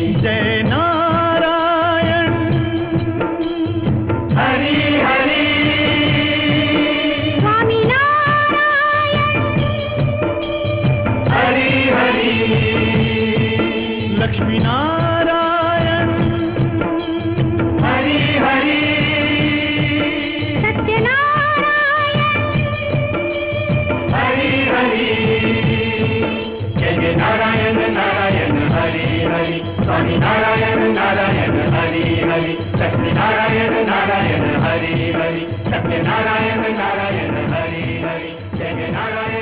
Jai Narayan Hari Hari Swami Narayan Hari Hari Lakshmi Narayan Hari Hari Satyanarayan Hari Hari Jai Narayan Narayan Hari Hari Swami Narayan Narayan Hari Hari Lakshmi Narayan Narayan Hari Hari Satya Narayan Narayan Hari Hari Jai Narayan